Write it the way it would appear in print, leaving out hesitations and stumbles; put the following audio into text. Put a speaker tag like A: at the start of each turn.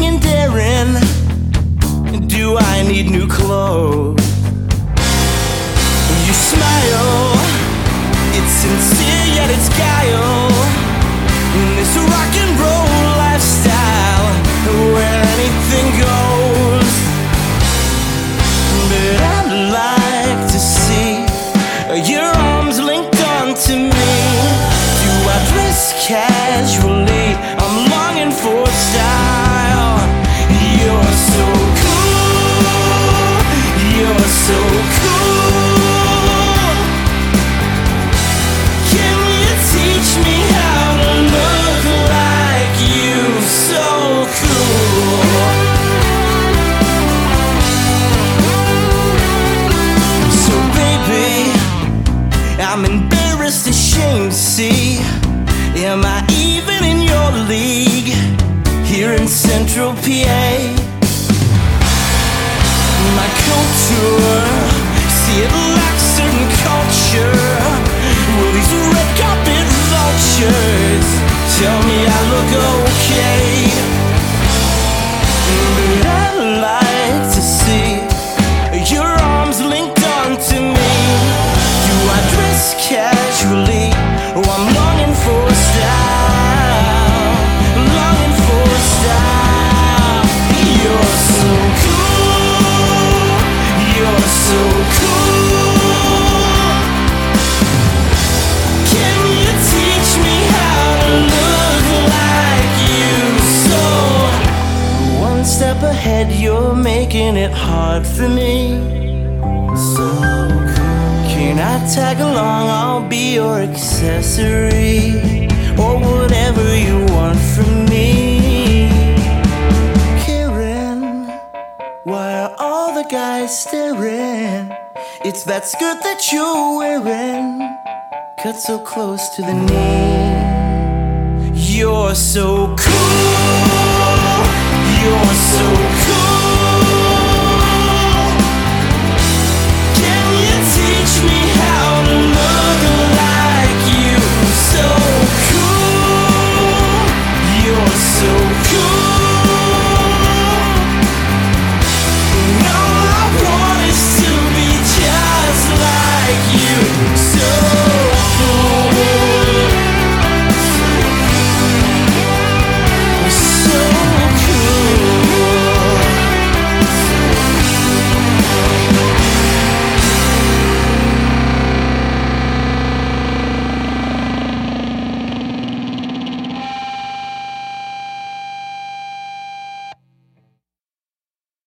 A: and daring. Do I need new clothes? You smile, it's sincere yet it's guile. In this rock and roll lifestyle where anything goes. But I'd like to see your arms linked onto me. Do I dress casually? I'm longing for style. You're so cool. You're so cool. Can you teach me how to look like you? So cool. So baby, I'm embarrassed, ashamed, see. Am I even in your league? Here in Central PA, my culture, see it lacks certain culture. Will these red carpet vultures tell me I look okay? But I'd like to see your arms linked onto me. Do I dress casually? Oh, I'm longing for style, longing for style. You're so cool, you're so cool. Can you teach me how to look like you? So, one step ahead, you're making it hard for me. So can I tag along? I'll be your accessory, or whatever you want from me. Karen, why are all the guys staring? It's that skirt that you're wearing, cut so close to the knee. You're so cool.